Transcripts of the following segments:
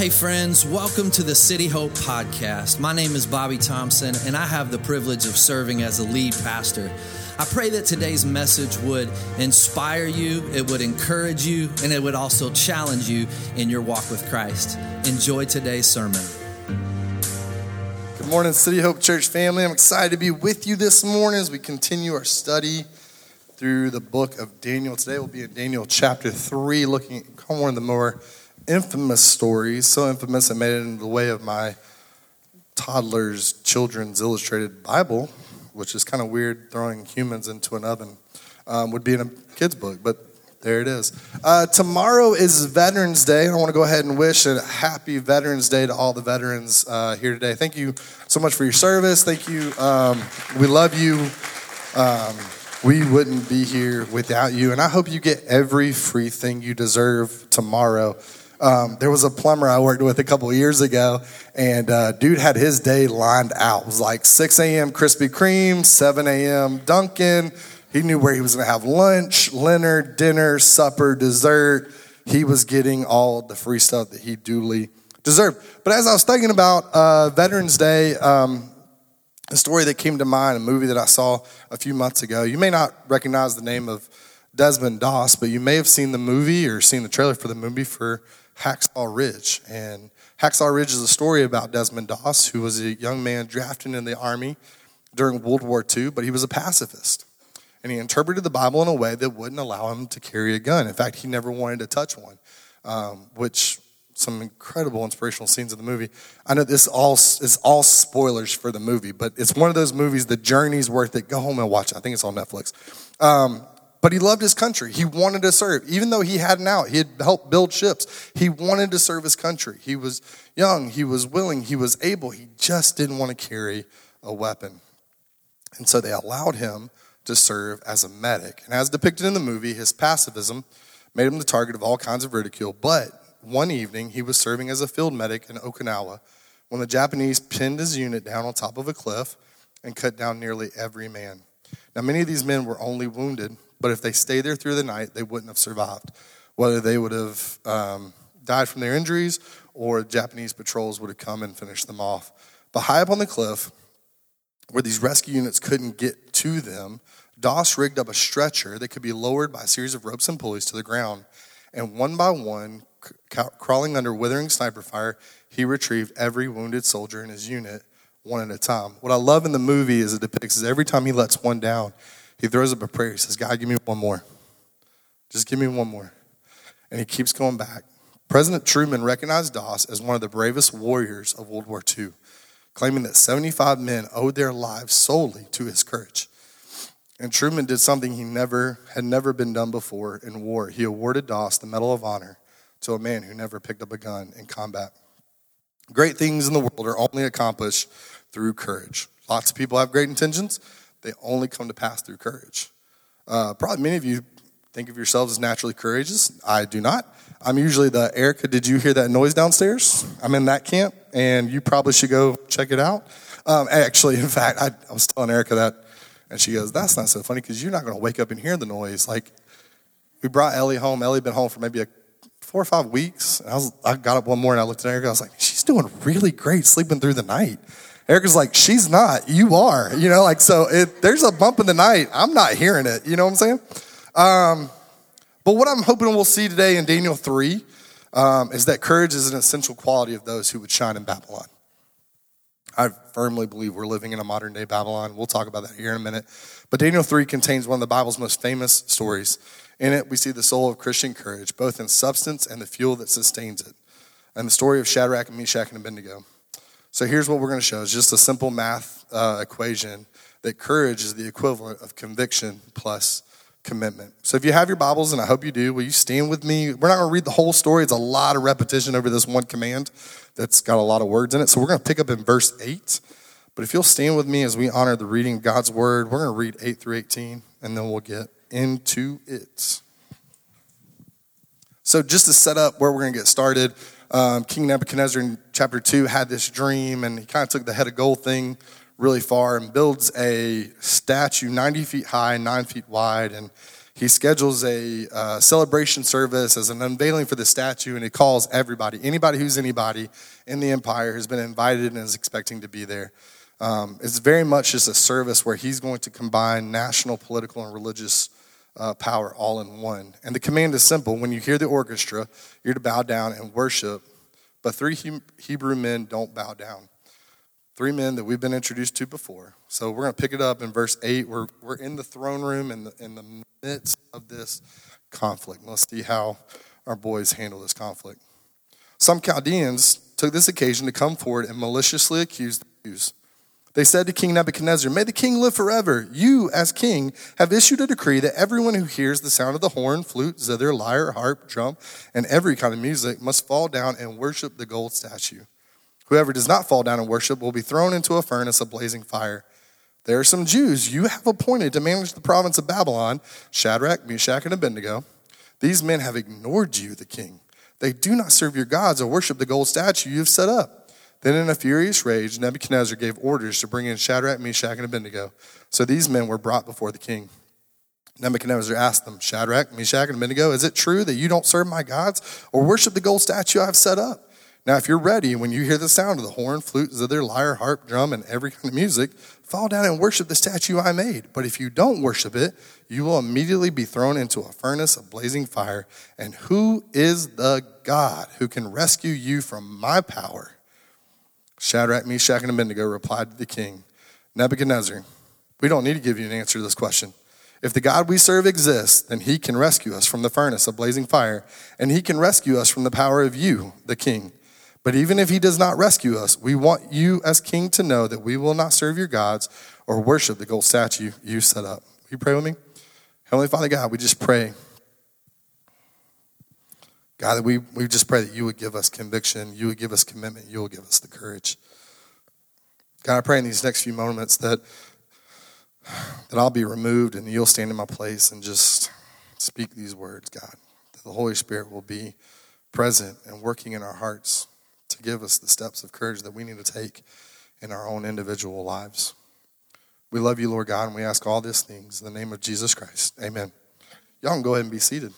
Hey friends, welcome to the City Hope Podcast. My name is Bobby Thompson, and I have the privilege of serving as a lead pastor. I pray that today's message would inspire you, it would encourage you, and it would also challenge you in your walk with Christ. Enjoy today's sermon. Good morning, City Hope Church family. I'm excited to be with you this morning as we continue our study through the book of Daniel. Today we'll be in Daniel chapter 3, looking at one of the more infamous stories, so infamous it made it into the way of my toddler's children's illustrated Bible, which is kind of weird throwing humans into an oven. Would be in a kid's book, but there it is. Tomorrow is Veterans Day, and I want to go ahead and wish a happy Veterans Day to all the veterans here today. Thank you so much for your service. Thank you. We love you. We wouldn't be here without you, and I hope you get every free thing you deserve tomorrow. There was a plumber I worked with a couple of years ago, and dude had his day lined out. It was like 6 a.m. Krispy Kreme, 7 a.m. Dunkin'. He knew where he was going to have lunch, Leonard, dinner, supper, dessert. He was getting all the free stuff that he duly deserved. But as I was thinking about Veterans Day, a story that came to mind, a movie that I saw a few months ago. You may not recognize the name of Desmond Doss, but you may have seen the movie or seen the trailer for the movie for Hacksaw Ridge. And Hacksaw Ridge is a story about Desmond Doss, who was a young man drafted in the Army during World War II, but he was a pacifist. And he interpreted the Bible in a way that wouldn't allow him to carry a gun. In fact, he never wanted to touch one, which some incredible inspirational scenes in the movie. I know this is all spoilers for the movie, but it's one of those movies, the journey's worth it. Go home and watch it. I think it's on Netflix. But he loved his country. He wanted to serve. Even though he had an out, he had helped build ships. He wanted to serve his country. He was young. He was willing. He was able. He just didn't want to carry a weapon. And so they allowed him to serve as a medic. And as depicted in the movie, his pacifism made him the target of all kinds of ridicule. But one evening, he was serving as a field medic in Okinawa when the Japanese pinned his unit down on top of a cliff and cut down nearly every man. Now, many of these men were only wounded, but if they stayed there through the night, they wouldn't have survived. Whether they would have died from their injuries or Japanese patrols would have come and finished them off. But high up on the cliff, where these rescue units couldn't get to them, Doss rigged up a stretcher that could be lowered by a series of ropes and pulleys to the ground. And one by one, crawling under withering sniper fire, he retrieved every wounded soldier in his unit one at a time. What I love in the movie is it depicts is every time he lets one down, he throws up a prayer. He says, God, give me one more. Just give me one more. And he keeps going back. President Truman recognized Doss as one of the bravest warriors of World War II, claiming that 75 men owed their lives solely to his courage. And Truman did something he had never been done before in war. He awarded Doss the Medal of Honor to a man who never picked up a gun in combat. Great things in the world are only accomplished through courage. Lots of people have great intentions. They only come to pass through courage. Probably many of you think of yourselves as naturally courageous. I do not. I'm usually the, Erica, did you hear that noise downstairs? I'm in that camp, and you probably should go check it out. Actually, in fact, I was telling Erica that, and she goes, that's not so funny because you're not going to wake up and hear the noise. Like, we brought Ellie home. Ellie had been home for maybe 4 or 5 weeks. And I got up one morning, I looked at Erica, I was like, she's doing really great sleeping through the night. Erica's like, she's not, you are, so there's a bump in the night. I'm not hearing it, you know what I'm saying? But what I'm hoping we'll see today in Daniel 3 is that courage is an essential quality of those who would shine in Babylon. I firmly believe we're living in a modern day Babylon. We'll talk about that here in a minute. But Daniel 3 contains one of the Bible's most famous stories. In it, we see the soul of Christian courage, both in substance and the fuel that sustains it. And the story of Shadrach, Meshach, and Abednego. So here's what we're going to show. It's just a simple math equation that courage is the equivalent of conviction plus commitment. So if you have your Bibles, and I hope you do, will you stand with me? We're not going to read the whole story. It's a lot of repetition over this one command that's got a lot of words in it. So we're going to pick up in verse 8. But if you'll stand with me as we honor the reading of God's word, we're going to read 8 through 18, and then we'll get into it. So just to set up where we're going to get started, King Nebuchadnezzar in chapter 2 had this dream, and he kind of took the head of gold thing really far and builds a statue 90 feet high, 9 feet wide, and he schedules a celebration service as an unveiling for the statue, and he calls everybody. Anybody who's anybody in the empire has been invited and is expecting to be there. It's very much just a service where he's going to combine national, political, and religious power all in one. And the command is simple. When you hear the orchestra, you're to bow down and worship. But 3 Hebrew men don't bow down. 3 men that we've been introduced to before. So we're going to pick it up in verse 8. We're in the throne room in the midst of this conflict. Let's see how our boys handle this conflict. Some Chaldeans took this occasion to come forward and maliciously accuse the Jews. They said to King Nebuchadnezzar, "May the king live forever. You, as king, have issued a decree that everyone who hears the sound of the horn, flute, zither, lyre, harp, drum, and every kind of music must fall down and worship the gold statue. Whoever does not fall down and worship will be thrown into a furnace of blazing fire. There are some Jews you have appointed to manage the province of Babylon, Shadrach, Meshach, and Abednego. These men have ignored you, the king. They do not serve your gods or worship the gold statue you have set up." Then in a furious rage, Nebuchadnezzar gave orders to bring in Shadrach, Meshach, and Abednego. So these men were brought before the king. Nebuchadnezzar asked them, "Shadrach, Meshach, and Abednego, is it true that you don't serve my gods or worship the gold statue I have set up? Now if you're ready, when you hear the sound of the horn, flute, zither, lyre, harp, drum, and every kind of music, fall down and worship the statue I made. But if you don't worship it, you will immediately be thrown into a furnace of blazing fire. And who is the God who can rescue you from my power?" Shadrach, Meshach, and Abednego replied to the king, "Nebuchadnezzar, we don't need to give you an answer to this question. If the God we serve exists, then he can rescue us from the furnace of blazing fire, and he can rescue us from the power of you, the king. But even if he does not rescue us, we want you as king to know that we will not serve your gods or worship the gold statue you set up." Will you pray with me? Heavenly Father God, we just pray, God, that we just pray that you would give us conviction, you would give us commitment, you will give us the courage. God, I pray in these next few moments that I'll be removed and you'll stand in my place and just speak these words, God. That the Holy Spirit will be present and working in our hearts to give us the steps of courage that we need to take in our own individual lives. We love you, Lord God, and we ask all these things in the name of Jesus Christ. Amen. Y'all can go ahead and be seated.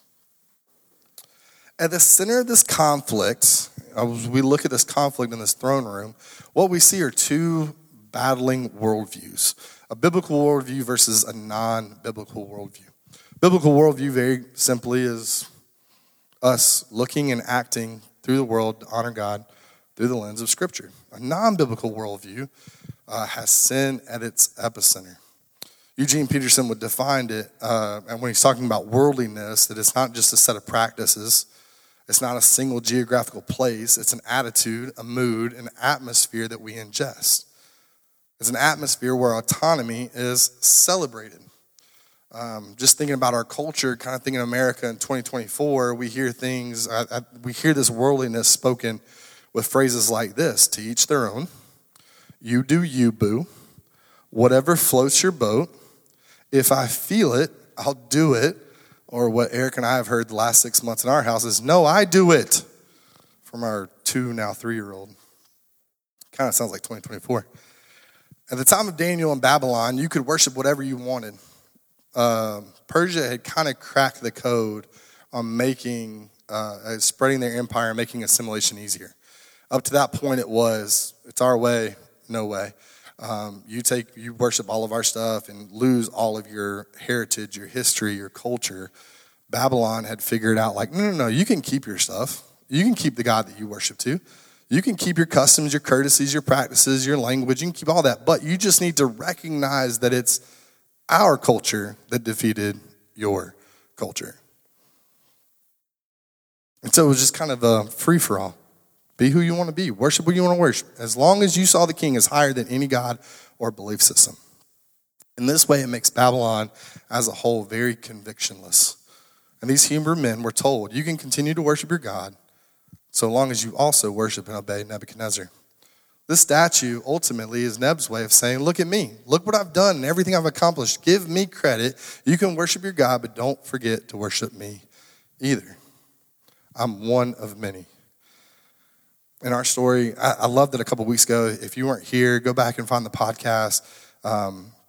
At the center of this conflict, as we look at this conflict in this throne room, what we see are 2 battling worldviews. A biblical worldview versus a non-biblical worldview. Biblical worldview, very simply, is us looking and acting through the world to honor God through the lens of Scripture. A non-biblical worldview has sin at its epicenter. Eugene Peterson would define it, and when he's talking about worldliness, that it's not just a set of practices. It's not a single geographical place. It's an attitude, a mood, an atmosphere that we ingest. It's an atmosphere where autonomy is celebrated. Just thinking about our culture, kind of thinking of America in 2024, we hear things, we hear this worldliness spoken with phrases like this: to each their own, you do you, boo, whatever floats your boat, if I feel it, I'll do it. Or what Eric and I have heard the last 6 months in our house is, "No, I do it," from our 2, now 3-year-old. Kind of sounds like 2024. At the time of Daniel in Babylon, you could worship whatever you wanted. Persia had kind of cracked the code on making, spreading their empire and making assimilation easier. Up to that point, it's our way, no way. You worship all of our stuff and lose all of your heritage, your history, your culture. Babylon had figured out, like, no, you can keep your stuff. You can keep the God that you worship to. You can keep your customs, your courtesies, your practices, your language. You can keep all that. But you just need to recognize that it's our culture that defeated your culture. And so it was just kind of a free-for-all. Be who you want to be. Worship who you want to worship. As long as you saw the king as higher than any god or belief system. In this way, it makes Babylon as a whole very convictionless. And these Hebrew men were told, you can continue to worship your God so long as you also worship and obey Nebuchadnezzar. This statue ultimately is Neb's way of saying, look at me. Look what I've done and everything I've accomplished. Give me credit. You can worship your God, but don't forget to worship me either. I'm one of many. In our story, I loved it a couple weeks ago. If you weren't here, go back and find the podcast.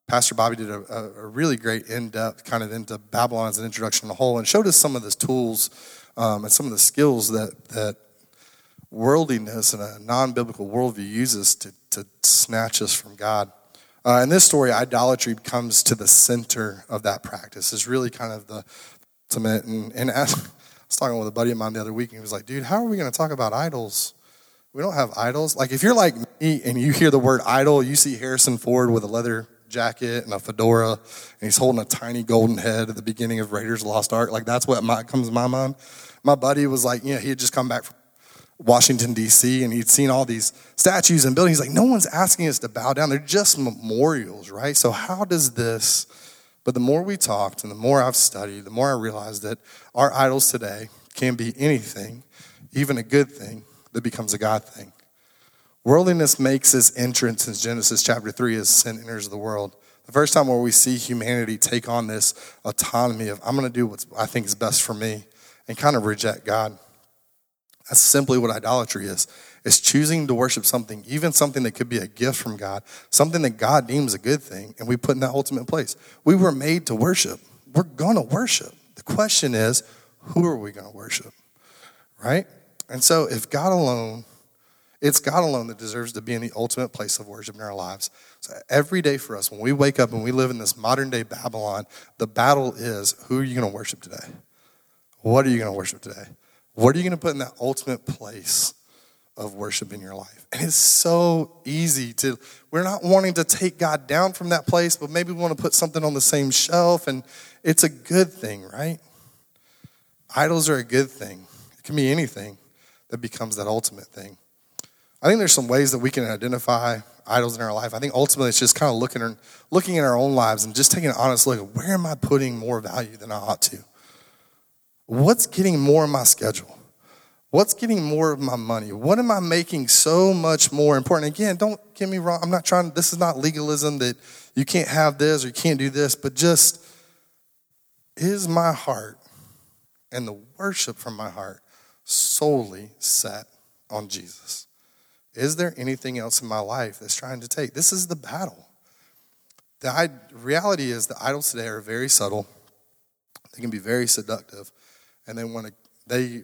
Pastor Bobby did a really great in-depth kind of into Babylon as an introduction to the whole, and showed us some of the tools and some of the skills that worldliness and a non-biblical worldview uses to snatch us from God. In this story, idolatry comes to the center of that practice. It's really kind of the ultimate. And I was talking with a buddy of mine the other week, and he was like, dude, how are we going to talk about idols? We don't have idols. Like, if you're like me and you hear the word idol, you see Harrison Ford with a leather jacket and a fedora, and he's holding a tiny golden head at the beginning of Raiders of the Lost Ark. Like, that's what comes to my mind. My buddy was like, he had just come back from Washington, D.C., and he'd seen all these statues and buildings. He's like, no one's asking us to bow down. They're just memorials, right? So how does this... But the more we talked and the more I've studied, the more I realized that our idols today can be anything, even a good thing, that becomes a God thing. Worldliness makes its entrance in Genesis chapter 3 as sin enters the world. The first time where we see humanity take on this autonomy of, I'm going to do what I think is best for me, and kind of reject God. That's simply what idolatry is. It's choosing to worship something, even something that could be a gift from God, something that God deems a good thing, and we put in that ultimate place. We were made to worship. We're going to worship. The question is, who are we going to worship, right? And so if God alone, it's God alone that deserves to be in the ultimate place of worship in our lives. So every day for us, when we wake up and we live in this modern day Babylon, the battle is, who are you going to worship today? What are you going to worship today? What are you going to put in that ultimate place of worship in your life? And it's so easy we're not wanting to take God down from that place, but maybe we want to put something on the same shelf, and it's a good thing, right? Idols are a good thing. It can be anything that becomes that ultimate thing. I think there's some ways that we can identify idols in our life. I think ultimately it's just kind of looking at our own lives and just taking an honest look at, where am I putting more value than I ought to? What's getting more of my schedule? What's getting more of my money? What am I making so much more important? Again, don't get me wrong. This is not legalism that you can't have this or you can't do this, but just, is my heart and the worship from my heart solely set on Jesus? Is there anything else in my life that's trying to take? This is the battle. The reality is the idols today are very subtle. They can be very seductive. And they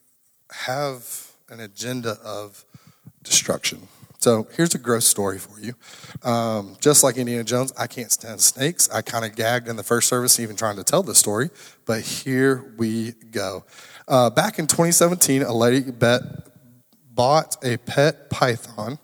have an agenda of destruction. So here's a gross story for you. Just like Indiana Jones, I can't stand snakes. I kind of gagged in the first service even trying to tell this story. But here we go. Back in 2017, a lady bought a pet python.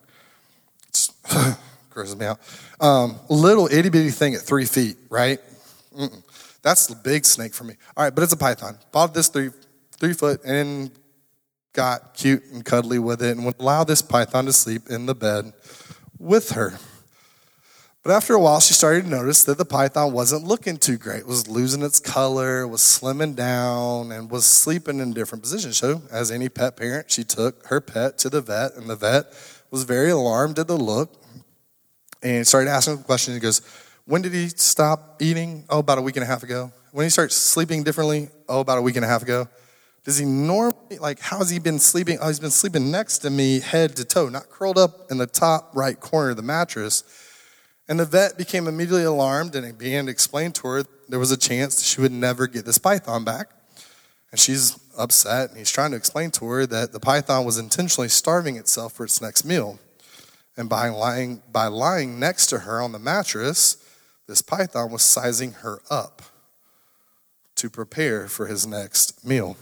Grosses me out. Little itty bitty thing at 3 feet, right? That's the big snake for me. All right, but it's a python. Bought this 3 foot and got cute and cuddly with it and would allow this python to sleep in the bed with her. But after a while, she started to notice that the python wasn't looking too great. It was losing its color, was slimming down, and was sleeping in different positions. So, as any pet parent, she took her pet to the vet, and the vet was very alarmed at the look and started asking questions. He goes, when did he stop eating? Oh, about a week and a half ago. When did he start sleeping differently? Oh, about a week and a half ago. Does he normally, how has he been sleeping? Oh, he's been sleeping next to me head to toe, not curled up in the top right corner of the mattress. And the vet became immediately alarmed and began to explain to her there was a chance that she would never get this python back. And she's upset, and he's trying to explain to her that the python was intentionally starving itself for its next meal. And by lying next to her on the mattress, this python was sizing her up to prepare for his next meal.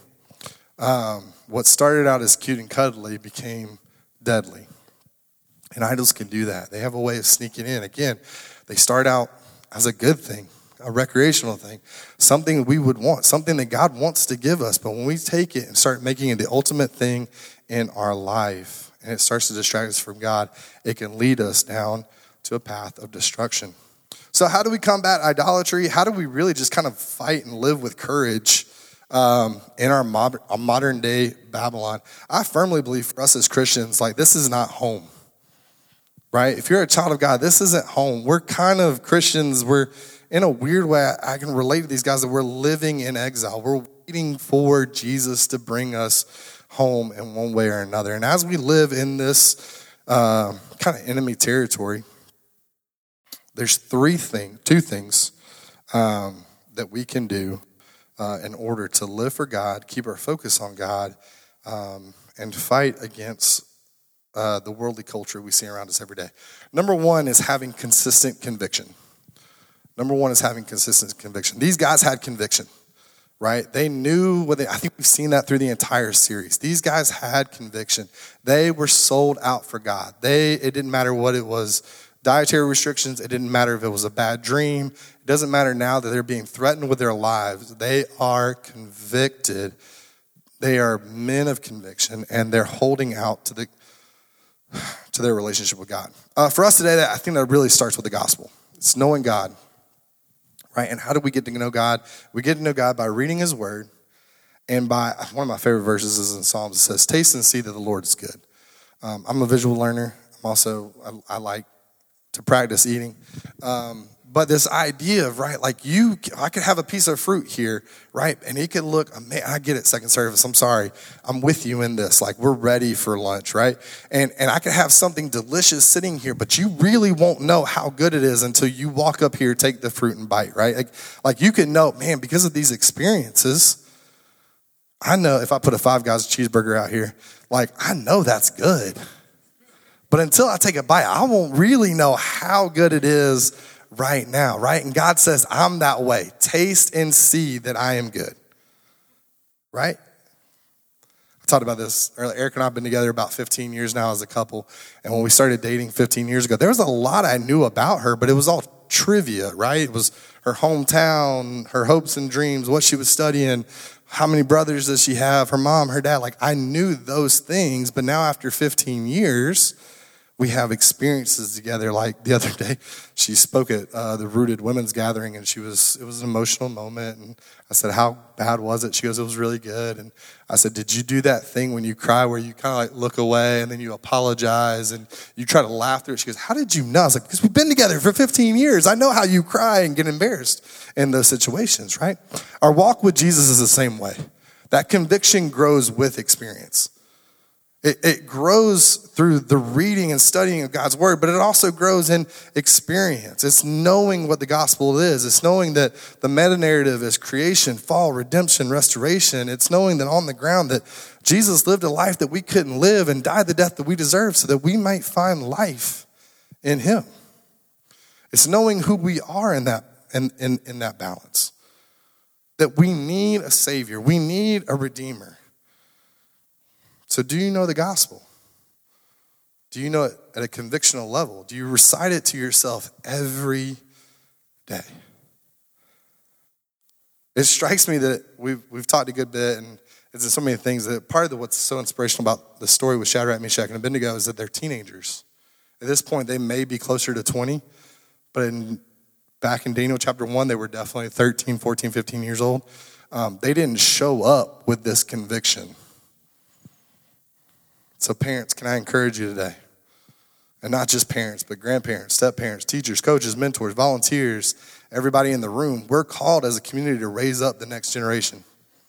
What started out as cute and cuddly became deadly. And idols can do that. They have a way of sneaking in. Again, they start out as a good thing, a recreational thing, something we would want, something that God wants to give us. But when we take it and start making it the ultimate thing in our life, and it starts to distract us from God, it can lead us down to a path of destruction. So how do we combat idolatry? How do we really just kind of fight and live with courage in our modern day Babylon? I firmly believe for us as Christians, this is not home, right? If you're a child of God, this isn't home. We're kind of Christians. We're, in a weird way, I can relate to these guys that we're living in exile. We're waiting for Jesus to bring us home in one way or another. And as we live in this kind of enemy territory, There's two things that we can do in order to live for God, keep our focus on God, and fight against the worldly culture we see around us every day. Number one is having consistent conviction. These guys had conviction, right? They knew I think we've seen that through the entire series. These guys had conviction. They were sold out for God. It didn't matter what it was, dietary restrictions. It didn't matter if it was a bad dream. It doesn't matter now that they're being threatened with their lives. They are convicted. They are men of conviction, and they're holding out to their relationship with God. For us today, I think that really starts with the gospel. It's knowing God, right? And how do we get to know God? We get to know God by reading his word, and by, one of my favorite verses is in Psalms. It says, taste and see that the Lord is good. I'm a visual learner. I like to practice eating. But this idea of, right, like I could have a piece of fruit here, right? And it could look, man, I get it, second service. I'm sorry. I'm with you in this. Like, we're ready for lunch, right? And I could have something delicious sitting here, but you really won't know how good it is until you walk up here, take the fruit and bite, right? Like you can know, man, because of these experiences, I know if I put a Five Guys cheeseburger out here, like, I know that's good. But until I take a bite, I won't really know how good it is right now, right? And God says, I'm that way. Taste and see that I am good, right? I talked about this earlier. Eric and I have been together about 15 years now as a couple. And when we started dating 15 years ago, there was a lot I knew about her, but it was all trivia, right? It was her hometown, her hopes and dreams, what she was studying, how many brothers does she have, her mom, her dad. Like, I knew those things, but now after 15 years, we have experiences together. Like the other day, she spoke at the Rooted Women's Gathering, and it was an emotional moment. And I said, how bad was it? She goes, it was really good. And I said, did you do that thing when you cry where you kind of like look away and then you apologize and you try to laugh through it? She goes, how did you know? I was like, because we've been together for 15 years. I know how you cry and get embarrassed in those situations, right? Our walk with Jesus is the same way. That conviction grows with experience. It grows through the reading and studying of God's word, but it also grows in experience. It's knowing what the gospel is. It's knowing that the meta-narrative is creation, fall, redemption, restoration. It's knowing that on the ground that Jesus lived a life that we couldn't live and died the death that we deserve so that we might find life in him. It's knowing who we are in that balance. That we need a savior. We need a redeemer. So do you know the gospel? Do you know it at a convictional level? Do you recite it to yourself every day? It strikes me that we've talked a good bit, and it's in so many things that part of what's so inspirational about the story with Shadrach, Meshach, and Abednego is that they're teenagers. At this point, they may be closer to 20, but back in Daniel chapter 1, they were definitely 13, 14, 15 years old. They didn't show up with this conviction. So parents, can I encourage you today? And not just parents, but grandparents, step-parents, teachers, coaches, mentors, volunteers, everybody in the room. We're called as a community to raise up the next generation.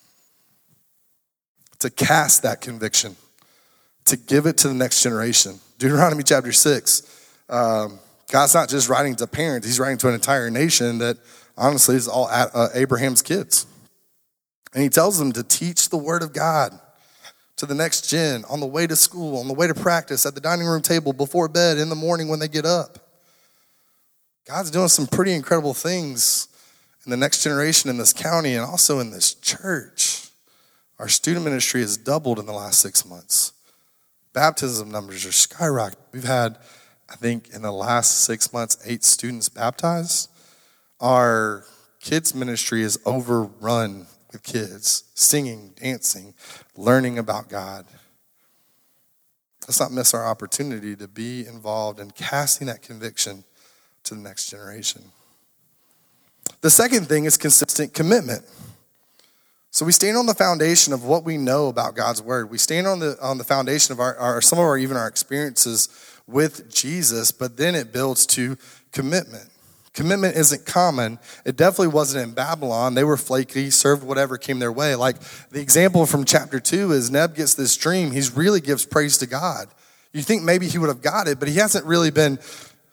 To cast that conviction. To give it to the next generation. Deuteronomy chapter 6. God's not just writing to parents. He's writing to an entire nation that honestly is all Abraham's kids. And he tells them to teach the word of God to the next gen, on the way to school, on the way to practice, at the dining room table, before bed, in the morning when they get up. God's doing some pretty incredible things in the next generation in this county and also in this church. Our student ministry has doubled in the last 6 months. Baptism numbers are skyrocketing. We've had, I think, in the last 6 months, 8 students baptized. Our kids ministry is overrun with kids, singing, dancing, learning about God. Let's not miss our opportunity to be involved in casting that conviction to the next generation. The second thing is consistent commitment. So we stand on the foundation of what we know about God's word. We stand on the foundation of some of our experiences with Jesus, but then it builds to commitment. Commitment isn't common. It definitely wasn't in Babylon. They were flaky, served whatever came their way. Like the example from chapter 2 is Neb gets this dream. He really gives praise to God. You think maybe he would have got it, but he hasn't really been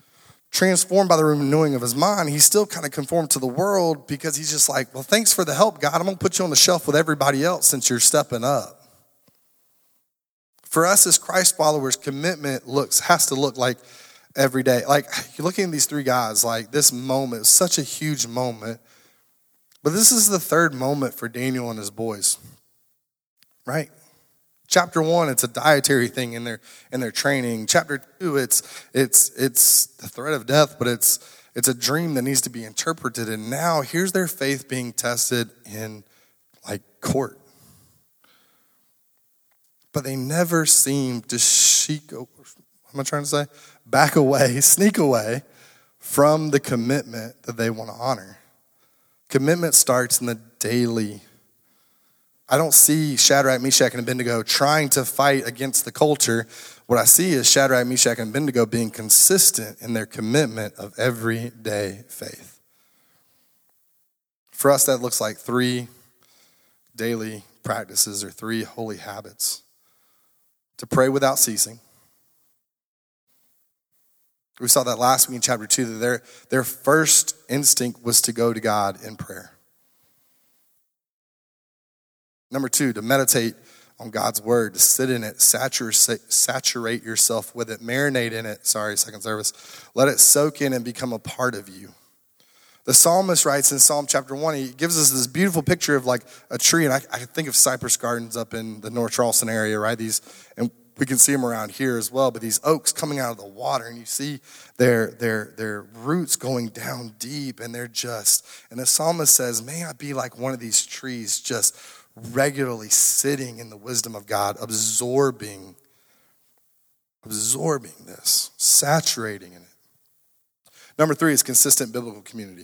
transformed by the renewing of his mind, he's still kind of conformed to the world because he's just like, well, thanks for the help, God. I'm going to put you on the shelf with everybody else since you're stepping up. For us as Christ followers, commitment has to look like every day. Like, you're looking at these three guys, like this moment is such a huge moment. But this is the third moment for Daniel and his boys, right? Chapter 1, it's a dietary thing in their training. Chapter 2, it's the threat of death, but it's a dream that needs to be interpreted. And now here's their faith being tested in like court. But they never seem to sneak away from the commitment that they want to honor. Commitment starts in the daily. I don't see Shadrach, Meshach, and Abednego trying to fight against the culture. What I see is Shadrach, Meshach, and Abednego being consistent in their commitment of everyday faith. For us, that looks like 3 daily practices or 3 holy habits. To pray without ceasing. We saw that last week in chapter 2, that their first instinct was to go to God in prayer. Number 2, to meditate on God's word, to sit in it, saturate yourself with it, marinate in it. Second service. Let it soak in and become a part of you. The psalmist writes in Psalm chapter 1, he gives us this beautiful picture of like a tree, and I think of cypress gardens up in the North Charleston area, right? And we can see them around here as well, but these oaks coming out of the water, and you see their roots going down deep, and and the psalmist says, may I be like one of these trees, just regularly sitting in the wisdom of God, absorbing this, saturating in it. Number 3 is consistent biblical community.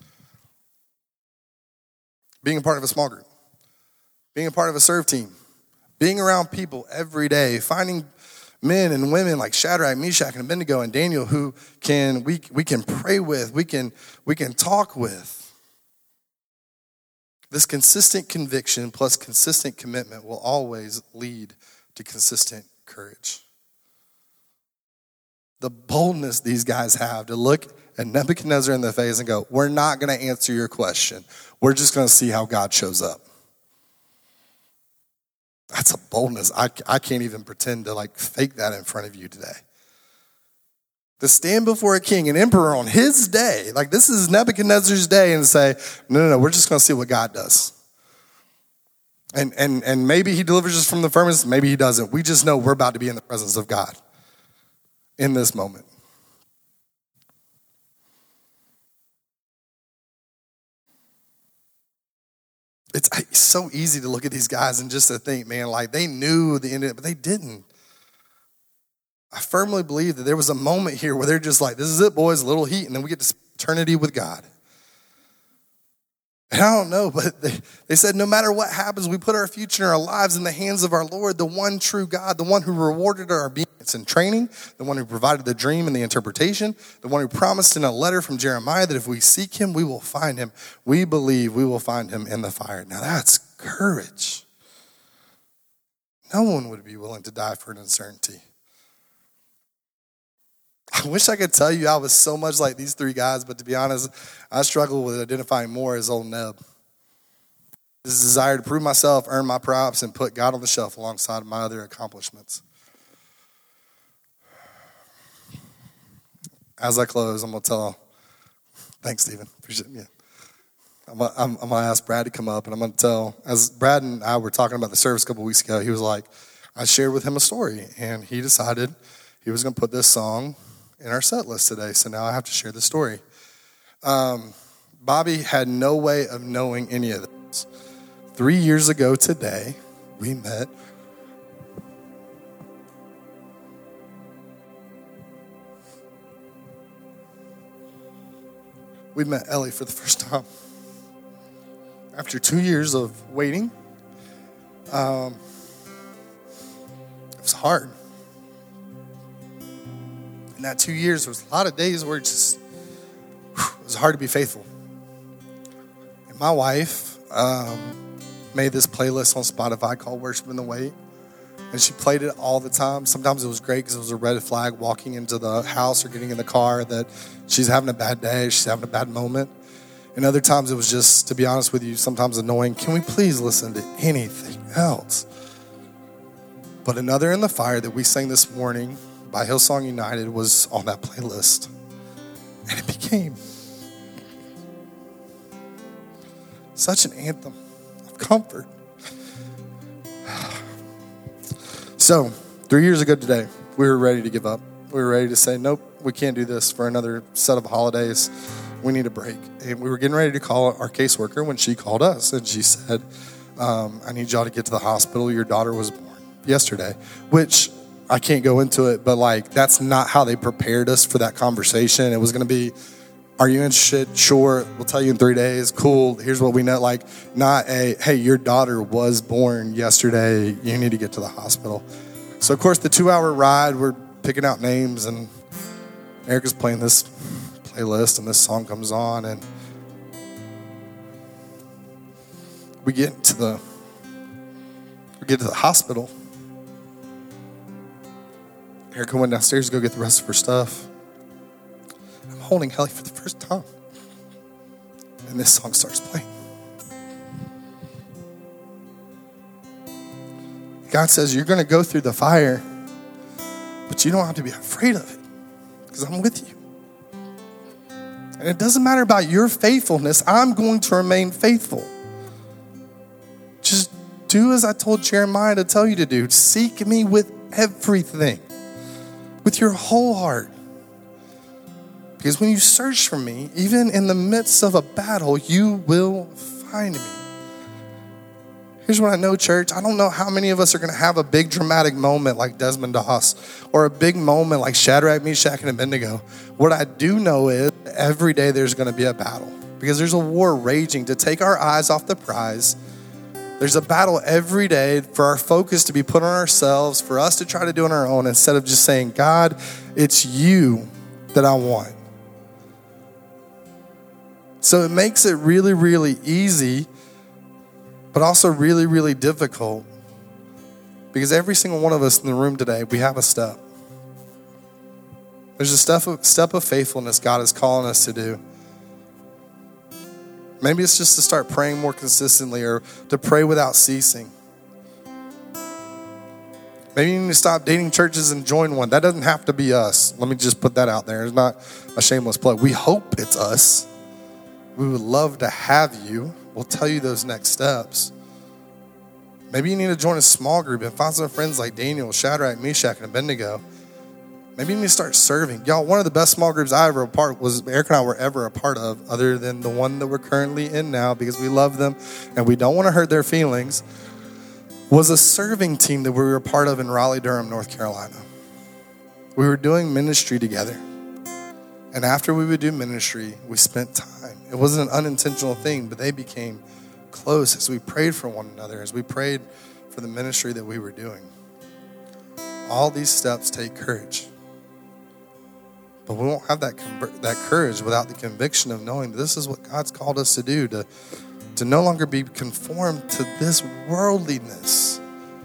Being a part of a small group, being a part of a serve team, being around people every day, finding men and women like Shadrach, Meshach, and Abednego and Daniel who we can pray with, we can talk with. This consistent conviction plus consistent commitment will always lead to consistent courage. The boldness these guys have to look at Nebuchadnezzar in the face and go, we're not going to answer your question. We're just going to see how God shows up. That's a boldness. I can't even pretend to like fake that in front of you today. To stand before a king, an emperor on his day, like this is Nebuchadnezzar's day, and say, no, we're just going to see what God does. And maybe he delivers us from the furnace, maybe he doesn't. We just know we're about to be in the presence of God in this moment. It's so easy to look at these guys and just to think, man, like they knew the end of it, but they didn't. I firmly believe that there was a moment here where they're just like, this is it, boys, a little heat, and then we get to spend eternity with God. And I don't know, but they said no matter what happens, we put our future and our lives in the hands of our Lord, the one true God, the one who rewarded our obedience and training, the one who provided the dream and the interpretation, the one who promised in a letter from Jeremiah that if we seek him, we will find him. We believe we will find him in the fire. Now that's courage. No one would be willing to die for an uncertainty. I wish I could tell you I was so much like these 3 guys, but to be honest, I struggle with identifying more as old Neb. This desire to prove myself, earn my props, and put God on the shelf alongside my other accomplishments. As I close, I'm going to tell, thanks, Stephen, appreciate it. Yeah. I'm going to ask Brad to come up, and I'm going to tell, as Brad and I were talking about the service a couple weeks ago, he was like, I shared with him a story, and he decided he was going to put this song in our set list today, so now I have to share the story. Bobby had no way of knowing any of this. 3 years ago today, we met. We met Ellie for the first time. After 2 years of waiting, it was hard. In that 2 years, there was a lot of days where it was hard to be faithful. And my wife made this playlist on Spotify called Worship in the Wait. And she played it all the time. Sometimes it was great because it was a red flag walking into the house or getting in the car that she's having a bad day, she's having a bad moment. And other times it was just, to be honest with you, sometimes annoying. Can we please listen to anything else? But Another in the Fire that we sang this morning by Hillsong United was on that playlist. And it became such an anthem of comfort. So, 3 years ago today, we were ready to give up. We were ready to say, nope, we can't do this for another set of holidays. We need a break. And we were getting ready to call our caseworker when she called us. And she said, I need y'all to get to the hospital. Your daughter was born yesterday, which I can't go into it, but like, that's not how they prepared us for that conversation. It was going to be, are you interested? Sure. We'll tell you in 3 days. Cool. Here's what we know. Like, not a, hey, your daughter was born yesterday. You need to get to the hospital. So, of course, the 2-hour ride, we're picking out names, and Erica's playing this playlist, and this song comes on, and we get to the hospital. Erica went downstairs to go get the rest of her stuff. I'm holding Helly for the first time. And this song starts playing. God says, you're going to go through the fire, but you don't have to be afraid of it because I'm with you. And it doesn't matter about your faithfulness. I'm going to remain faithful. Just do as I told Jeremiah to tell you to do. Seek me with everything, with your whole heart. Because when you search for me, even in the midst of a battle, you will find me. Here's what I know, church. I don't know how many of us are going to have a big dramatic moment like Desmond Doss or a big moment like Shadrach, Meshach, and Abednego. What I do know is every day there's going to be a battle because there's a war raging to take our eyes off the prize. There's a battle every day for our focus to be put on ourselves, for us to try to do it on our own instead of just saying, God, it's you that I want. So it makes it really, really easy, but also really, really difficult because every single one of us in the room today, we have a step. There's a step of faithfulness God is calling us to do. Maybe it's just to start praying more consistently or to pray without ceasing. Maybe you need to stop dating churches and join one. That doesn't have to be us. Let me just put that out there. It's not a shameless plug. We hope it's us. We would love to have you. We'll tell you those next steps. Maybe you need to join a small group and find some friends like Daniel, Shadrach, Meshach, and Abednego. Maybe you need to start serving. Y'all, one of the best small groups Eric and I were ever a part of, other than the one that we're currently in now because we love them and we don't want to hurt their feelings, was a serving team that we were a part of in Raleigh-Durham, North Carolina. We were doing ministry together. And after we would do ministry, we spent time. It wasn't an unintentional thing, but they became close as we prayed for one another, as we prayed for the ministry that we were doing. All these steps take courage. But we won't have that courage without the conviction of knowing that this is what God's called us to do, to no longer be conformed to this worldliness,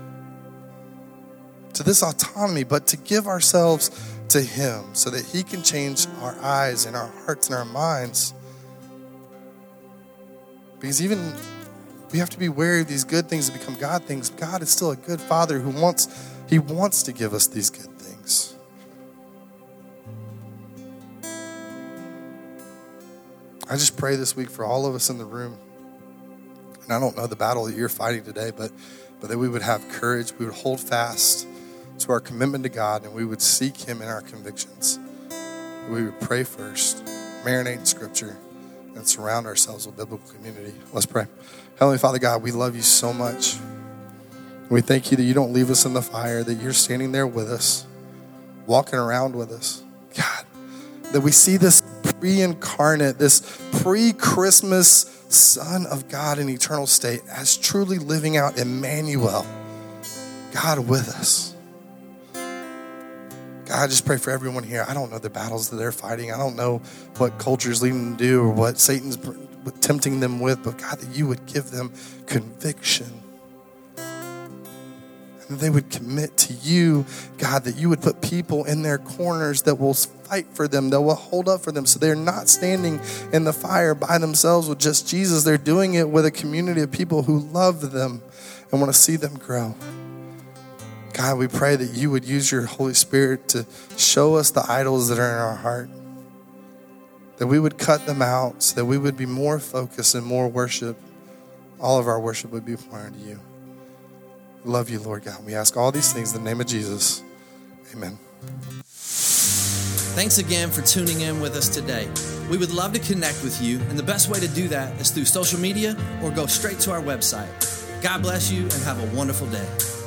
to this autonomy, but to give ourselves to Him so that He can change our eyes and our hearts and our minds. Because even we have to be wary of these good things that become God things. God is still a good Father who wants to give us these good things. I just pray this week for all of us in the room. And I don't know the battle that you're fighting today, but that we would have courage, we would hold fast to our commitment to God, and we would seek Him in our convictions. We would pray first, marinate in Scripture, and surround ourselves with biblical community. Let's pray. Heavenly Father God, we love you so much. We thank you that you don't leave us in the fire, that you're standing there with us, walking around with us. God, that we see this pre-incarnate, this pre-Christmas Son of God in eternal state as truly living out Emmanuel, God with us. God, I just pray for everyone here. I don't know the battles that they're fighting. I don't know what culture's leading them to do or what Satan's tempting them with, but God, that you would give them conviction and that they would commit to you, God, that you would put people in their corners that will fight for them, that will hold up for them. So they're not standing in the fire by themselves with just Jesus. They're doing it with a community of people who love them and want to see them grow. God, we pray that you would use your Holy Spirit to show us the idols that are in our heart, that we would cut them out so that we would be more focused and more worship. All of our worship would be poured into you. We love you, Lord God. We ask all these things in the name of Jesus. Amen. Thanks again for tuning in with us today. We would love to connect with you, and the best way to do that is through social media or go straight to our website. God bless you and have a wonderful day.